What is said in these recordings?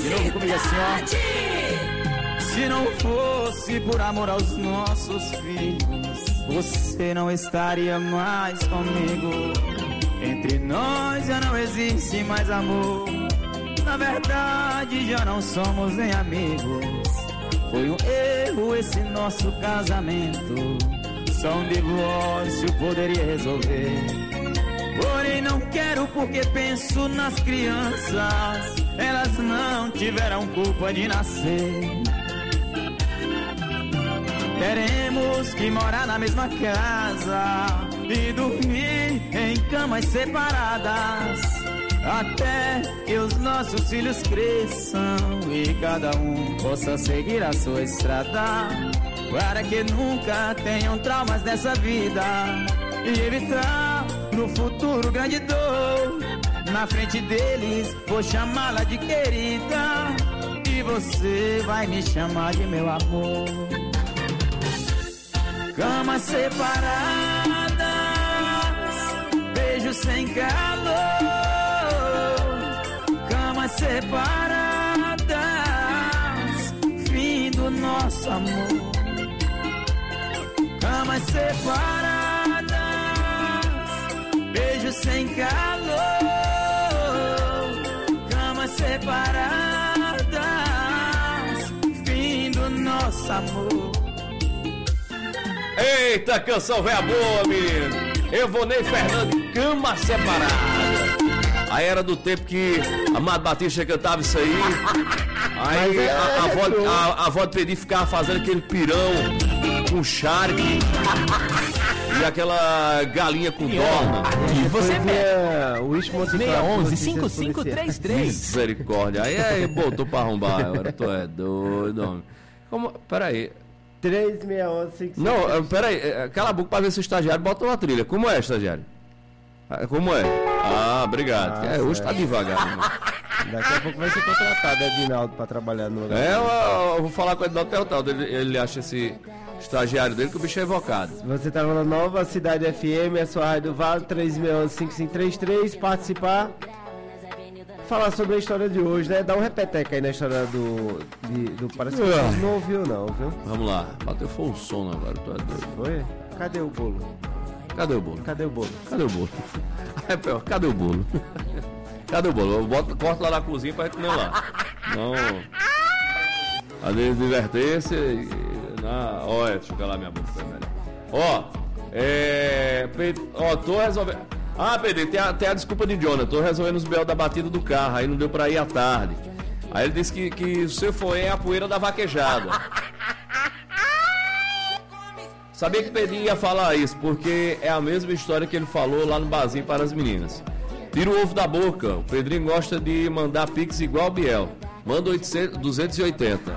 De novo comigo assim, ó. Se não fosse por amor aos nossos filhos, você não estaria mais comigo. Entre nós já não existe mais amor. Na verdade já não somos nem amigos. Foi um erro esse nosso casamento. Só um divórcio poderia resolver. Porém não quero porque penso nas crianças. Elas não tiveram culpa de nascer. Teremos que morar na mesma casa e dormir em camas separadas, até que os nossos filhos cresçam e cada um possa seguir a sua estrada, para que nunca tenham traumas nessa vida e evitar no futuro grande dor. Na frente deles vou chamá-la de querida e você vai me chamar de meu amor. Camas separadas, beijos sem calor. Camas separadas, fim do nosso amor. Camas separadas, beijos sem calor. Camas separadas, fim do nosso amor. Eita, canção véia boa, menino. Evonei Fernandes, Cama Separada. Aí era do tempo que Amado Batista cantava isso aí. Aí a avó de Pedi ficava fazendo aquele pirão com charque e aquela galinha com dorna. E você vê o último 611-5533. Misericórdia. Aí botou pra arrombar agora. Tu é doido, homem. Como? Peraí. 3611-5533. Não, peraí. Cala a boca pra ver se o estagiário bota uma trilha. Como é, estagiário? Como é? Ah, obrigado. Hoje tá devagar, irmão. Daqui a pouco vai ser contratado Edinaldo pra trabalhar no lugar. Eu vou falar com o Edinaldo Teotaldo. Ele acha esse estagiário dele que o bicho é evocado. Você tá na Nova Cidade FM, a sua rádio Vale, 3611-5533. Participar. Falar sobre a história de hoje, né? Dá um repeteca aí na história do parece que você não ouviu não, viu? Vamos lá. Bateu foi o sono agora, tu é doido. Foi? Cadê o bolo? Cadê o bolo? Cadê o bolo? Cadê o bolo? Cadê o bolo? Cadê o bolo? Eu corto lá na cozinha pra gente comer lá. Não. A divertir-se. Olha, deixa eu calar minha boca, foi melhor. Tô resolvendo. Ah, Pedro, tem a desculpa de Jonathan. Tô resolvendo os B.O. da batida do carro. Aí não deu pra ir à tarde. Aí ele disse que o seu foi é a poeira da vaquejada. Sabia que Pedrinho ia falar isso, porque é a mesma história que ele falou lá no barzinho para as meninas. Tira o ovo da boca. O Pedrinho gosta de mandar pix igual o Biel. Manda 280.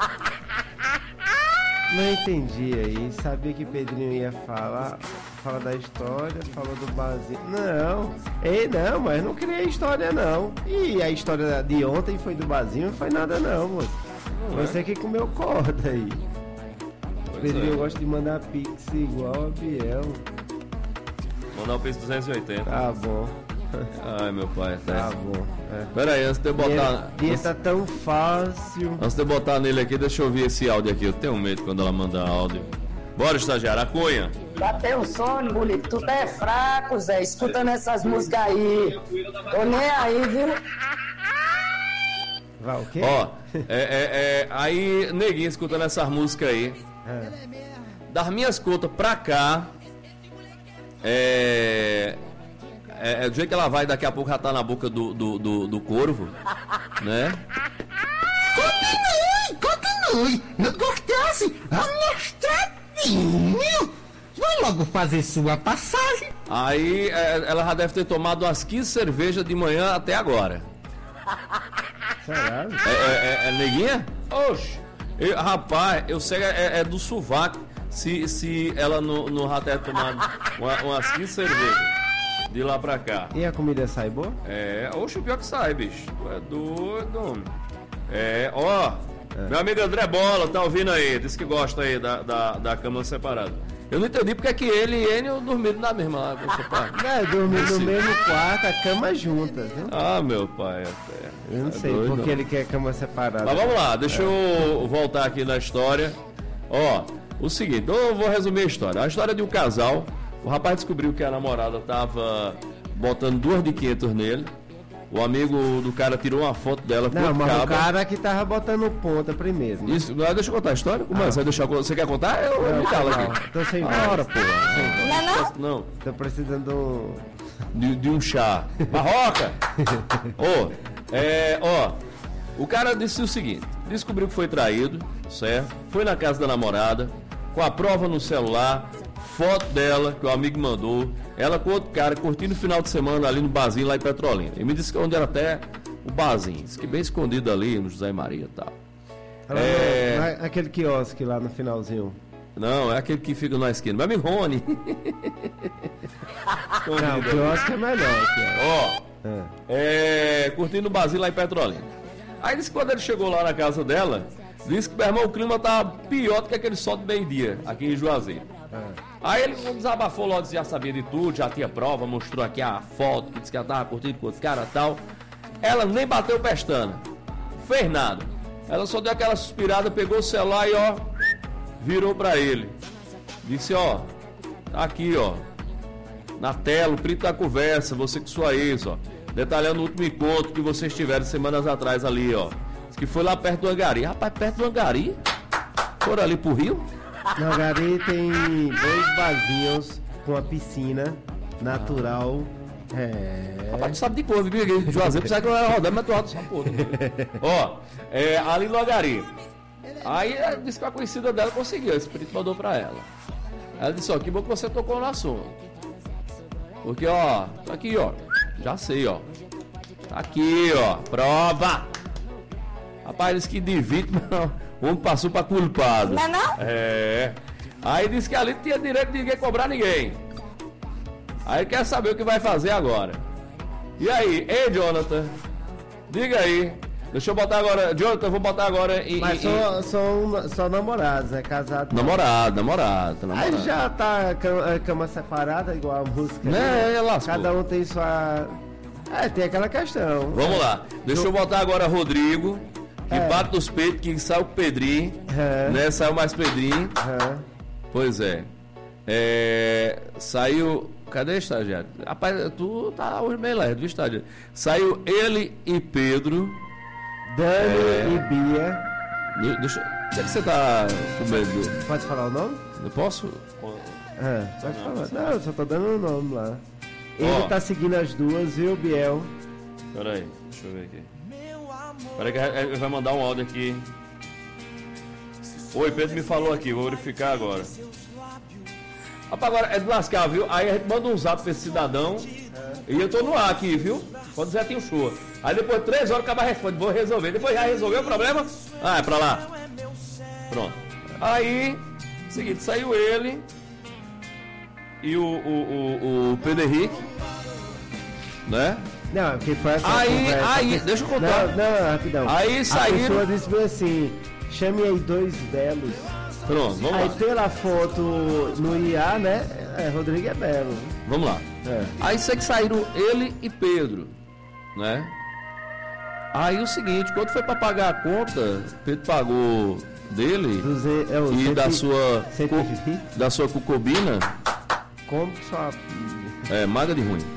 Não entendi aí. Sabia que Pedrinho ia falar da história, falou do barzinho. Não, mas não criei história não. E a história de ontem foi do barzinho, não foi nada não, moço. Você que comeu corda aí. Pedrinho gosta de mandar pix igual a Biel. Mandar o pix 280. Tá bom. Ai, meu pai. Tá bom. Pera aí, antes de eu botar... Dinheiro tá tão fácil. Antes de eu botar nele aqui, deixa eu ouvir esse áudio aqui. Eu tenho medo quando ela manda áudio. Bora, estagiário, a Cunha. Bateu o sono, bonito. Tu é fraco, Zé. Escutando essas músicas aí. Tô nem aí, viu? Vai, o quê? Aí, neguinho, escutando essas músicas aí. Das minhas contas pra cá, do jeito que ela vai, daqui a pouco já tá na boca do corvo, né? Continue, não gostasse, amostradinho, vai logo fazer sua passagem. Aí, ela já deve ter tomado umas 15 cervejas de manhã até agora. Será? É neguinha? Oxe, rapaz, eu sei é do sovaco, se ela não já ter tomado umas 15 cervejas. De lá pra cá. E a comida sai boa? Oxe, o pior que sai, bicho. Tu é doido, homem. Meu amigo André Bola, tá ouvindo aí? Diz que gosta aí da cama separada. Eu não entendi porque é que ele e Enio dormiram na mesma lá. Dormiram no mesmo quarto, a cama juntas, né? Ah, meu pai, até. Eu não sei doido, porque não. ele quer cama separada. Mas vamos lá, deixa eu voltar aqui na história. Ó, o seguinte, eu vou resumir a história. A história de um casal, o rapaz descobriu que a namorada tava botando 2 de 500 nele. O amigo do cara tirou uma foto dela com Não, o mas cabo. o cara que tava botando ponta primeiro. Né? Isso, deixa eu contar a história. Como é? Você quer contar? Eu me calo aqui. Tô sem Hora, voz. porra. Não. Tô precisando De um chá. Barroca! O cara disse o seguinte: descobriu que foi traído, certo? Foi na casa da namorada, com a prova no celular, foto dela que o amigo mandou, ela com outro cara curtindo o final de semana ali no barzinho lá em Petrolina. E me disse que onde era até o barzinho, disse que bem escondido ali no José Maria e tal. aquele quiosque lá no finalzinho. Não, é aquele que fica na esquina. Meu amigo Rony. Não, o quiosque é melhor. Curtindo o barzinho lá em Petrolina. Aí disse que quando ele chegou lá na casa dela, disse que, meu irmão, o clima tá pior do que aquele sol de meio-dia aqui em Juazeiro. Aí ele desabafou logo, já sabia de tudo, já tinha prova, mostrou aqui a foto, que disse que ela tava curtindo com outro cara e tal. Ela nem bateu pestana, fez nada. Ela só deu aquela suspirada, pegou o celular e virou pra ele. Disse, tá aqui, na tela, o print da conversa, você com sua ex, detalhando o último encontro que vocês tiveram semanas atrás ali, Diz que foi lá perto do Angari. Rapaz, perto do Angari? Foram ali pro Rio? No Angari tem 2 barzinhos com a piscina natural. Rapaz, tu sabe de cor, viu? Juazeiro, pensava que eu era rodando, mas tu roda só porra. Ali no Angari. Aí ela disse que a conhecida dela conseguiu, esse perito mandou pra ela. Ela disse, que bom que você tocou no assunto. Porque, tô aqui, já sei, tá aqui, prova. Rapaz, disse que de vítima, o homem passou pra culpado. Não é não? Aí disse que ali não tinha direito de ninguém cobrar ninguém. Aí quer saber o que vai fazer agora. E aí, Jonathan? Diga aí. Deixa eu botar agora, Jonathan, eu vou botar agora em... Mas são namorados, né? Casados. Namorado. Aí já tá cama separada, igual a música. Né, lascou. Cada um tem sua... tem aquela questão. Vamos lá. Deixa eu botar agora Rodrigo, que bate nos peitos, que saiu com o Pedrinho, né? Saiu mais Pedrinho. Pois é. Saiu... Cadê o estagiário? Rapaz, tu tá hoje meio leve, viu, estagiário? Saiu ele e Pedro... Dani e Bia. Deixa. O que você tá com medo? Pode falar o nome? Eu posso? Pode falar. Não, eu só tô dando o nome lá. Ele tá seguindo as duas, viu, Biel? Peraí, deixa eu ver aqui. Peraí que ele vai mandar um áudio aqui. Oi, Pedro me falou aqui, vou verificar agora. Rapaz, agora é de lascar, viu? Aí a gente manda um zap pra esse cidadão. E eu tô no ar aqui, viu? Quando já tem um show. Aí depois de 3 horas acaba responde, vou resolver. Depois já resolveu o problema? É pra lá. Pronto. Aí, seguinte, saiu ele e o Pedro Henrique, né? Não, porque foi essa Aí, deixa eu contar. Não, rapidão. Aí saíram. A pessoa disse bem assim, chame aí 2 belos. Pronto, vamos aí lá. pela foto no IA, né? Rodrigo é belo. Vamos lá. Aí sei que saíram ele e Pedro, né? Aí o seguinte, quando foi pra pagar a conta, Pedro pagou dele e da sua cucubina. Como que só... maga de ruim.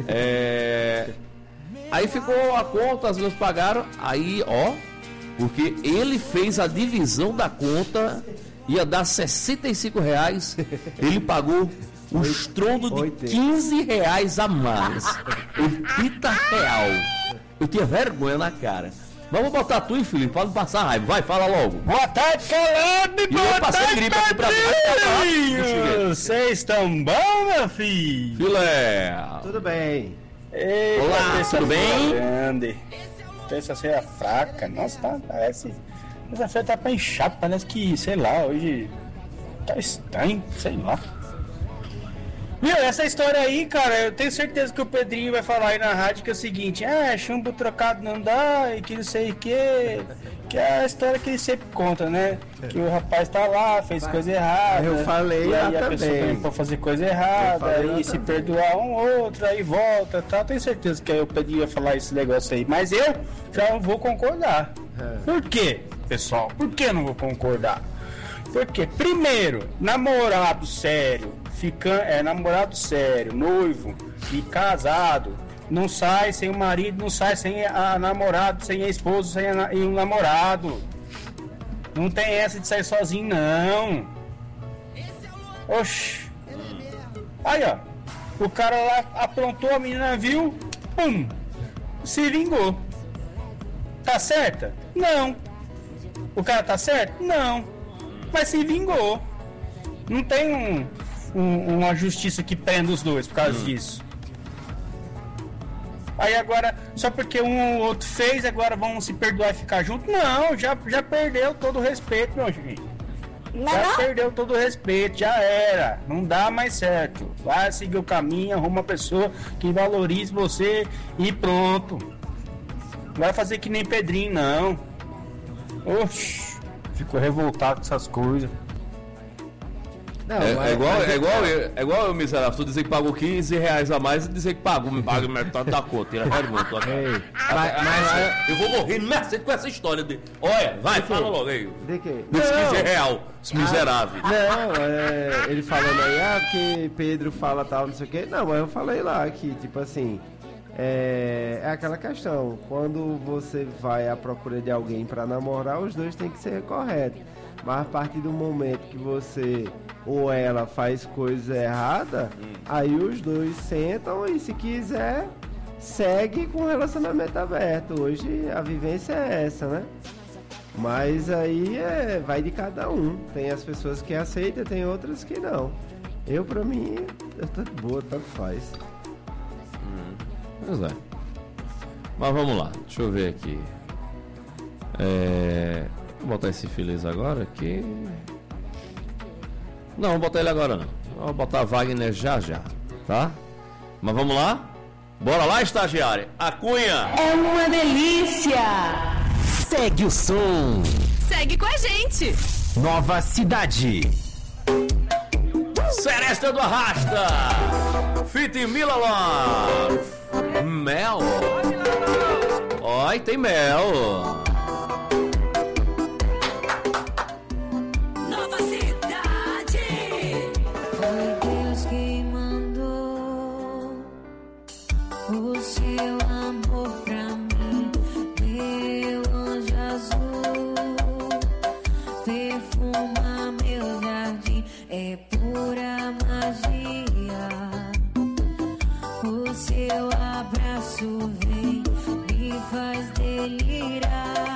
Aí ficou a conta, as duas pagaram, aí porque ele fez a divisão da conta, ia dar R$65, ele pagou o estrondo de R$15 a mais. R$80. Eu tinha vergonha na cara. Vamos botar tu, Felipe, pra não passar raiva. Vai, fala logo. Boa tarde, Caleb. Boa tarde, gripe aqui pra mim. Vocês estão bom, meu filho? Filé. Tudo bem. Eita, olá, tudo bem? Grande. Terça-feira fraca. Nossa, parece... Terça-feira tá pra inchar, parece que, sei lá, hoje tá estranho, sei lá. Meu, essa história aí, cara, eu tenho certeza que o Pedrinho vai falar aí na rádio que é o seguinte, chumbo trocado não dá e que não sei o que é a história que ele sempre conta, né? Que o rapaz tá lá, fez coisa errada. Eu falei e aí lá a pessoa também. também pode fazer coisa errada, aí se perdoar um outro, aí volta, tá? Tenho certeza que o Pedrinho vai falar esse negócio aí, mas eu já não vou concordar. Por quê, pessoal? Por que eu não vou concordar? Porque, primeiro, namorado sério, namorado sério, noivo e casado, não sai sem o marido, não sai sem a namorada, sem a esposa, sem o namorado. Não tem essa de sair sozinho, não. Oxi. Aí, ó. O cara lá aprontou, a menina viu, pum, se vingou. Tá certa? Não. O cara tá certo? Não. Mas se vingou. Não tem uma justiça que prenda os dois por causa disso. Aí agora, só porque um ou outro fez, agora vão se perdoar e ficar junto? Não, já perdeu todo o respeito, meu gente. Já perdeu todo o respeito, já era. Não dá mais certo. Vai seguir o caminho, arruma uma pessoa que valorize você e pronto. Não vai fazer que nem Pedrinho, não. Oxi, ficou revoltado com essas coisas. Não, É igual eu, miserável. Tu dizer que pagou 15 reais a mais e dizer que pagou, me paga metade da conta. Tira remoto. Mas eu vou morrer no Mercedes com essa história de. Olha, vai, fala logo aí. de quê? Desse 15 real, esse miserável. Não, ele falando aí, porque Pedro fala tal, não sei o quê. Não, mas eu falei lá que, tipo assim, é aquela questão. Quando você vai à procura de alguém pra namorar, os dois têm que ser corretos. Mas a partir do momento que você ou ela faz coisa errada, aí os dois sentam e, se quiser, segue com o relacionamento aberto. Hoje a vivência é essa, né? Mas aí vai de cada um. Tem as pessoas que aceitam, tem outras que não. Eu, pra mim, eu tô de boa, tanto faz. Pois é. Mas vamos lá, deixa eu ver aqui. Vou botar esse feliz agora aqui. Não, vou botar ele agora não. Vou botar Wagner já, tá? Mas vamos lá? Bora lá, estagiária. A Cunha. É uma delícia. Segue o som. Segue com a gente. Nova Cidade. Seresta do Arrasta. Fit Mila Love. Mel. Oi, tem mel. Nova Cidade. Foi Deus quem mandou o seu amor pra mim, meu anjo azul, perfuma meu jardim, é pura magia. O seu abraço vem, me faz delirar.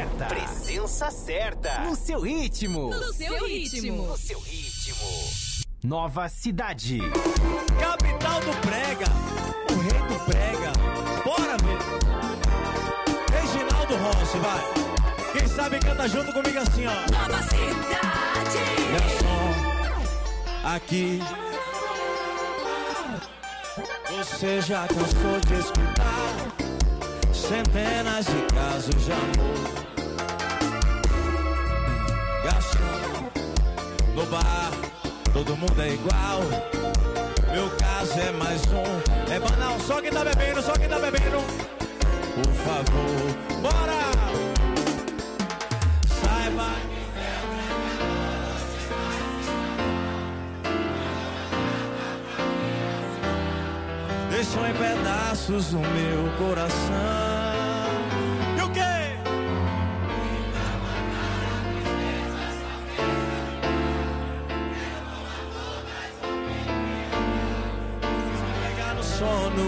certa. Presença certa. No seu ritmo. No seu ritmo. No seu ritmo. Nova Cidade. Capital do Prega. O rei do Prega. Bora, meu. Reginaldo Rossi, vai. Quem sabe canta junto comigo assim, ó. Nova Cidade. Garçom, aqui. Você já cansou de escutar centenas de casos de amor. Garçom, no bar, todo mundo é igual. Meu caso é mais um. É banal, só quem tá bebendo, só quem tá bebendo. Por favor, bora! Saiba. Deixou em pedaços o meu coração. E o quê? Pegar no sono.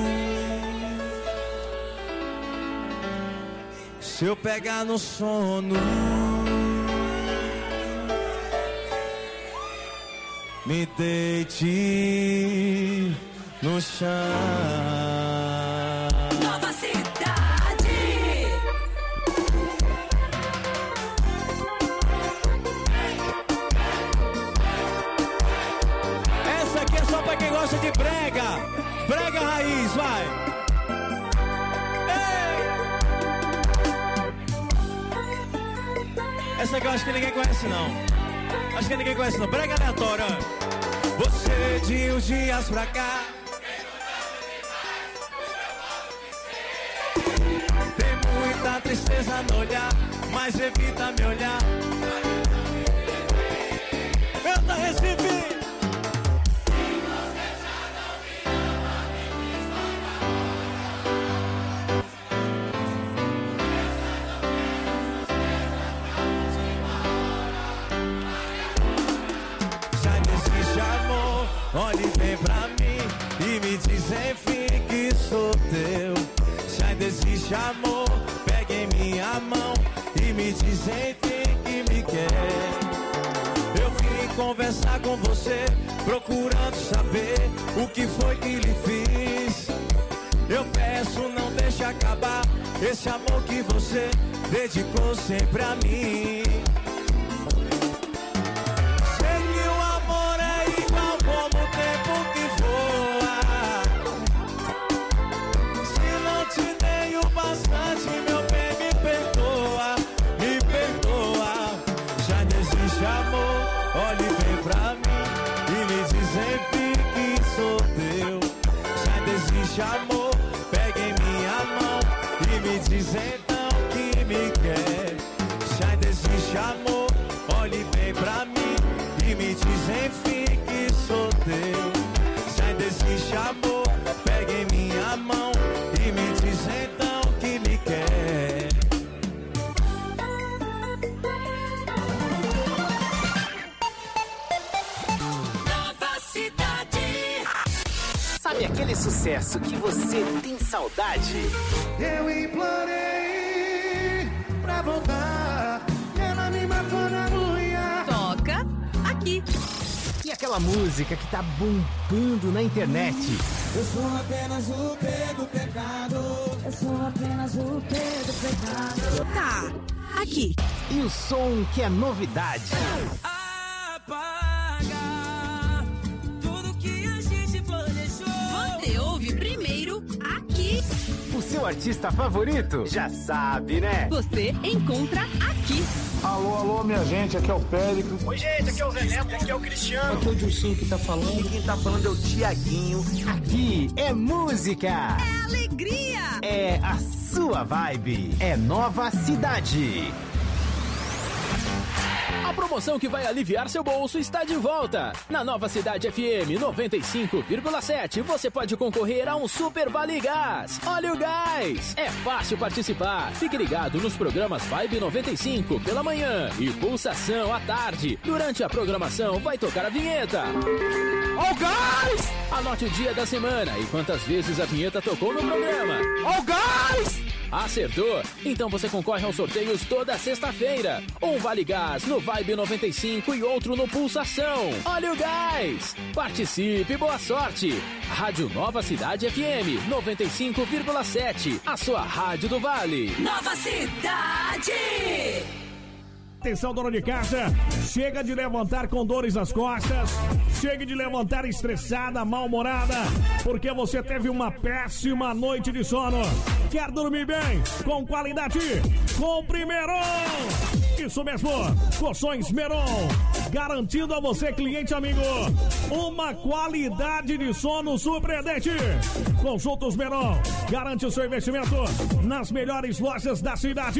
Se eu pegar no sono, me deite no chão. Nova Cidade. Essa aqui é só pra quem gosta de brega. Brega raiz, vai. Ei! Essa aqui eu acho que ninguém conhece não. Acho que ninguém conhece não. Brega aleatória. Você de uns dias pra cá tem muita tristeza no olhar, mas evita me olhar. Eita, Recife! Já desiste amor, olhe bem pra mim e me diz enfim que sou teu. Já desiste amor, pega em minha mão e me diz enfim que me quer. Eu vim conversar com você, procurando saber o que foi que lhe fiz. Eu peço, não deixe acabar esse amor que você dedicou sempre a mim. Sei que o amor é igual como o tempo que voa. Se não te dei o bastante, meu bem, me perdoa, me perdoa. Já desiste amor, olhe bem pra mim e me diz enfim que sou teu. Já desiste amor, pega em minha mão e me diz então que me quer. Já desiste amor, olhe bem pra mim e me diz enfim que sou teu. Já desiste amor, pega em minha mão e me diz então que me quer. Nova Cidade. Sabe aquele sucesso que você tem saudade? Eu implorei pra voltar e ela me matou na unha. Toca aqui. E aquela música que tá bombando na internet? Eu sou apenas o P do pecado. Eu sou apenas o P do pecado. Tá aqui. E o som que é novidade? Apaga tudo que a gente planejou. Você ouve primeiro aqui. O seu artista favorito? Já sabe, né? Você encontra aqui. Alô, alô, minha gente, aqui é o Péricles. Oi, gente, aqui é o Zé Neto, aqui é o Cristiano. Aqui é o Dilcinho que tá falando. E quem tá falando é o Tiaguinho. Aqui é música. É alegria. É a sua vibe. É Nova Cidade. A promoção que vai aliviar seu bolso está de volta. Na Nova Cidade FM 95,7 você pode concorrer a um Super Vale Gás. Olha o gás! É fácil participar. Fique ligado nos programas Vibe 95 pela manhã e Pulsação à tarde. Durante a programação vai tocar a vinheta. Ó o gás! Anote o dia da semana e quantas vezes a vinheta tocou no programa. Ó o gás! Acertou? Então você concorre aos sorteios toda sexta-feira. Um Vale Gás no Vibe 95 e outro no Pulsação. Olha o gás! Participe, boa sorte! Rádio Nova Cidade FM 95,7. A sua rádio do Vale. Nova Cidade! Atenção, dona de casa, chega de levantar com dores nas costas, chega de levantar estressada, mal-humorada, porque você teve uma péssima noite de sono. Quer dormir bem, com qualidade? Compre Meron! Isso mesmo, Colchões Meron, garantindo a você, cliente amigo, uma qualidade de sono surpreendente. Conjuntos Meron, garante o seu investimento nas melhores lojas da cidade.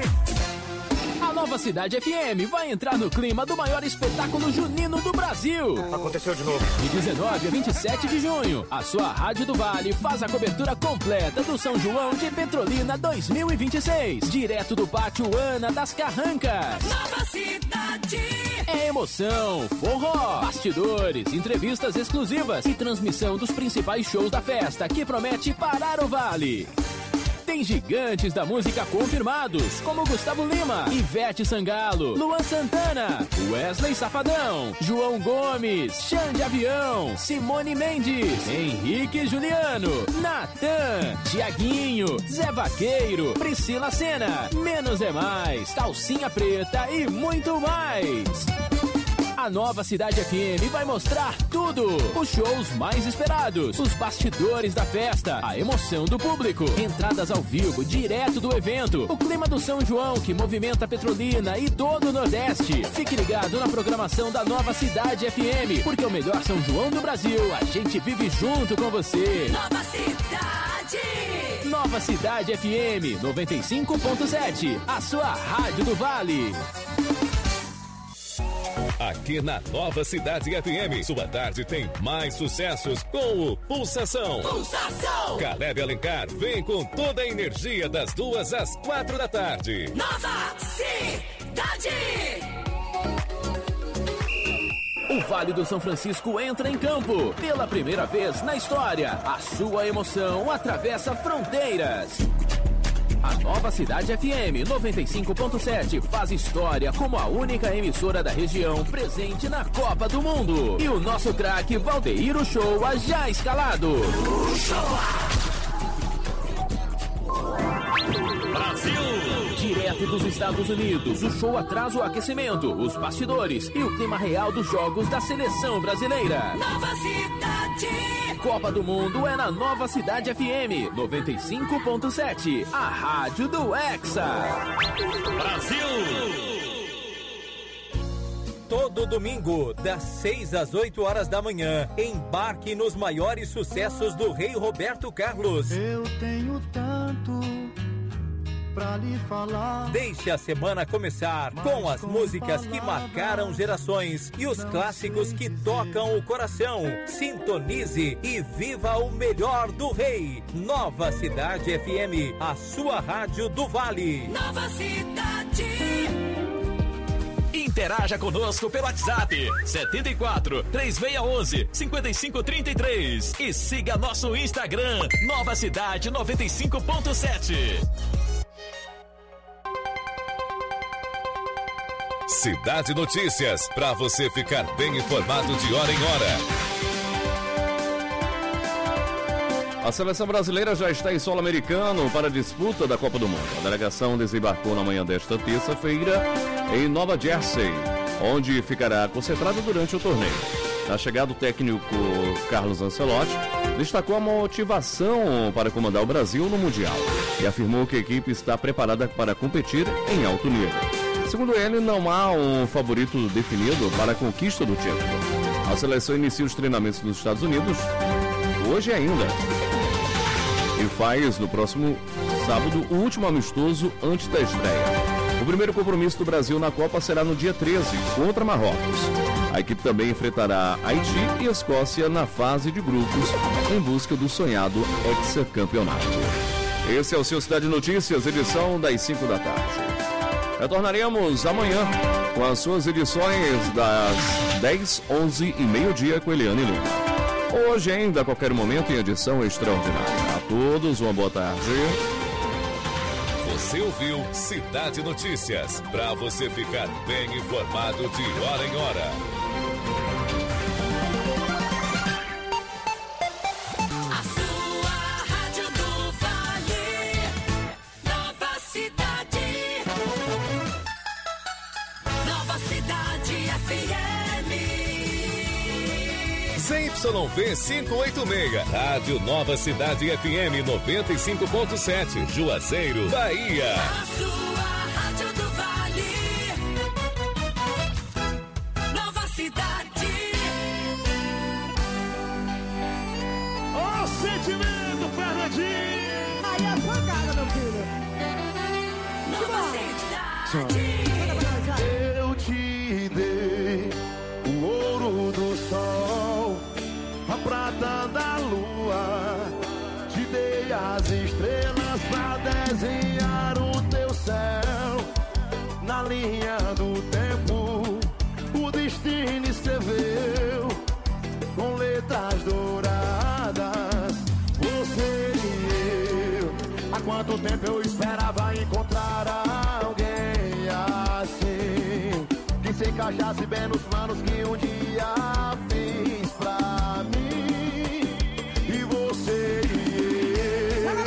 A Nova Cidade FM vai entrar no clima do maior espetáculo junino do Brasil. Aconteceu de novo. De 19 a 27 de junho, a sua Rádio do Vale faz a cobertura completa do São João de Petrolina 2026. Direto do Pátio Ana das Carrancas. Nova Cidade! É emoção, forró, bastidores, entrevistas exclusivas e transmissão dos principais shows da festa, que promete parar o Vale. Tem gigantes da música confirmados, como Gustavo Lima, Ivete Sangalo, Luan Santana, Wesley Safadão, João Gomes, Xande Avião, Simone Mendes, Henrique Juliano, Natan, Tiaguinho, Zé Vaqueiro, Priscila Sena, Menos é Mais, Calcinha Preta e muito mais. A Nova Cidade FM vai mostrar tudo. Os shows mais esperados, os bastidores da festa, a emoção do público, entradas ao vivo direto do evento, o clima do São João que movimenta Petrolina e todo o Nordeste. Fique ligado na programação da Nova Cidade FM, porque o melhor São João do Brasil a gente vive junto com você. Nova Cidade! Nova Cidade FM 95.7, a sua rádio do Vale. Aqui na Nova Cidade FM, sua tarde tem mais sucessos com o Pulsação. Pulsação! Caleb Alencar vem com toda a energia das 2 às 4 da tarde. Nova Cidade! O Vale do São Francisco entra em campo. Pela primeira vez na história, a sua emoção atravessa fronteiras. A Nova Cidade FM 95.7 faz história como a única emissora da região presente na Copa do Mundo. E o nosso craque Valdeir Uchoa já escalado. Brasil! Direto dos Estados Unidos, o show traz o aquecimento, os bastidores e o clima real dos jogos da seleção brasileira. Nova Cidade! Copa do Mundo é na Nova Cidade FM 95.7, a rádio do Hexa. Brasil! Todo domingo, das 6 às 8 horas da manhã, embarque nos maiores sucessos do Rei Roberto Carlos. Eu tenho tanto pra lhe falar. Deixe a semana começar com as músicas que marcaram gerações e os clássicos que tocam o coração. Sintonize e viva o melhor do Rei. Nova Cidade FM, a sua rádio do Vale. Nova Cidade! Interaja conosco pelo WhatsApp 74 3611 5533 e siga nosso Instagram Nova Cidade 95.7. Cidade Notícias, para você ficar bem informado de hora em hora. A seleção brasileira já está em solo americano para a disputa da Copa do Mundo. A delegação desembarcou na manhã desta terça-feira em Nova Jersey, onde ficará concentrada durante o torneio. Na chegada, o técnico Carlos Ancelotti destacou a motivação para comandar o Brasil no Mundial e afirmou que a equipe está preparada para competir em alto nível. Segundo ele, não há um favorito definido para a conquista do título. A seleção inicia os treinamentos nos Estados Unidos hoje ainda e faz no próximo sábado o último amistoso antes da estreia. O primeiro compromisso do Brasil na Copa será no dia 13, contra Marrocos. A equipe também enfrentará Haiti e Escócia na fase de grupos em busca do sonhado hexacampeonato. Esse é o seu Cidade Notícias, edição das 5 da tarde. Retornaremos amanhã com as suas edições das 10, 11 e meio-dia com Eliane Lima. Hoje ainda, a qualquer momento, em edição extraordinária. A todos, uma boa tarde. Você ouviu Cidade Notícias, pra você ficar bem informado de hora em hora. A sua Rádio do Vale, Nova Cidade. Nova Cidade FM. ZYV 586, Rádio Nova Cidade FM 95.7, Juazeiro, Bahia. A sua Rádio do Vale, Nova Cidade. Ó, sentimento, Fernandinho! Aí é pancada, meu filho. Nova Cidade. Eu te dei o ouro do sol, a prata da lua, te dei as estrelas pra desenhar o teu céu. Na linha do tempo, o destino escreveu com letras douradas, você e eu. Há quanto tempo eu esperava encontrar alguém assim, que se encaixasse bem nos planos que um dia fiz pra mim. E você e eu.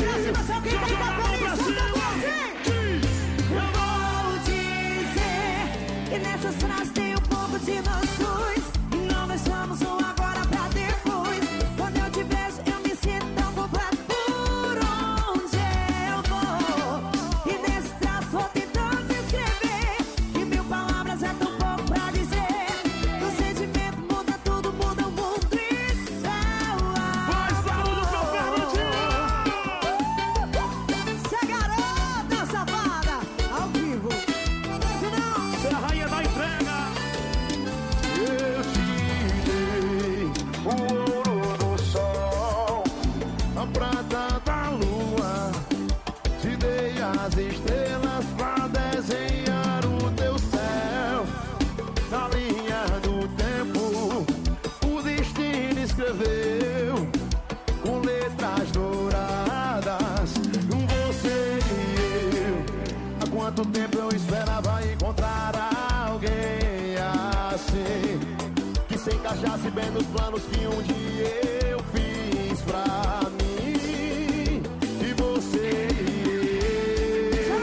Eu vou dizer que nessas frases tem um pouco de nós dois, e não deixamos um agora pra depois. Quando eu te vejo eu me sinto tão completo por onde eu vou. E nesse traço vou tentando descrever, que mil palavras é tão pouco pra dizer. O sentimento muda tudo, muda o mundo e Faz barulho, seu Fernandinho! Você é garota safada, ao vivo. Você é a rainha da entrega! Eu te dei o ouro do sol, a prata da lua, te dei as estrelas pra desenhar o teu céu. Na linha do tempo, o destino escreveu com letras douradas, você e eu. Há quanto tempo eu esperava encontrar alguém assim, que se encaixasse bem nos planos que um dia eu fiz pra mim. E você e eu.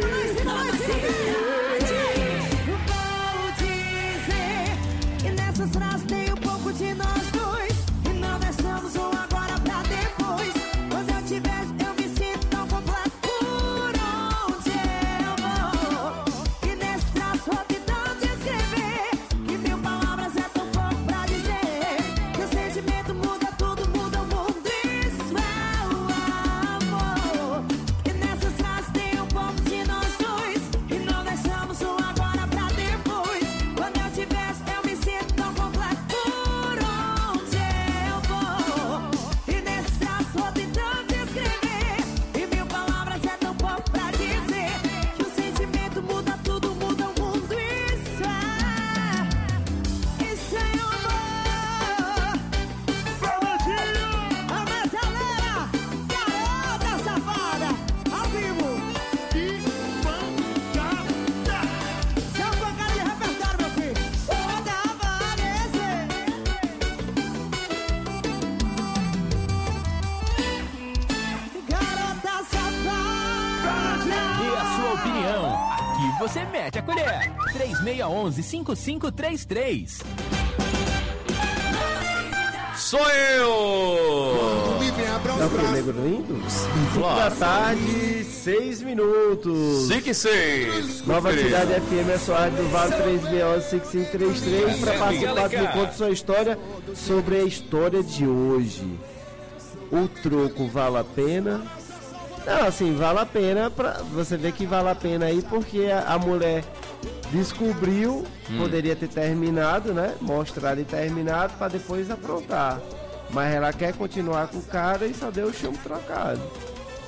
Vou dizer que nessas frases tem um pouco de nós dois, e não deixamos um agora pra depois. Quando eu te vejo eu me sinto tão completo por onde eu vou. E nesse traço vou tentando descrever, que mil palavras é tão pouco pra dizer. Que o sentimento muda tudo, muda o mundo, isso é o amor. E nessas frases tem um pouco de nós dois, e não deixamos um agora pra depois. Quando eu te vejo eu me sinto tão completo por onde eu vou. E nesse traço vou tentando descrever, e mil palavras é tão pouco pra dizer. Que o sentimento muda tudo, muda o mundo, isso é amor. Fernandinho! A metaleira, garota safada, ao vivo. Seu pancada de repertório, meu filho. Pode aparecer. Garota safada. E a sua opinião? Aqui você mete a colher. 3611-5533. Sou eu! É o que, Negro Lindo? 5 da tarde, 6 minutos. 5 e 6. Nova Cidade FM, é sua rádio do Vale 3611-5533, para participar do Conto Sua História sobre a história de hoje. O troco vale a pena? Não, assim, vale a pena, você vê que vale a pena aí, porque a mulher descobriu, poderia ter terminado, né? Mostrar e terminado para depois aprontar. Mas ela quer continuar com o cara e só deu o chumbo trocado.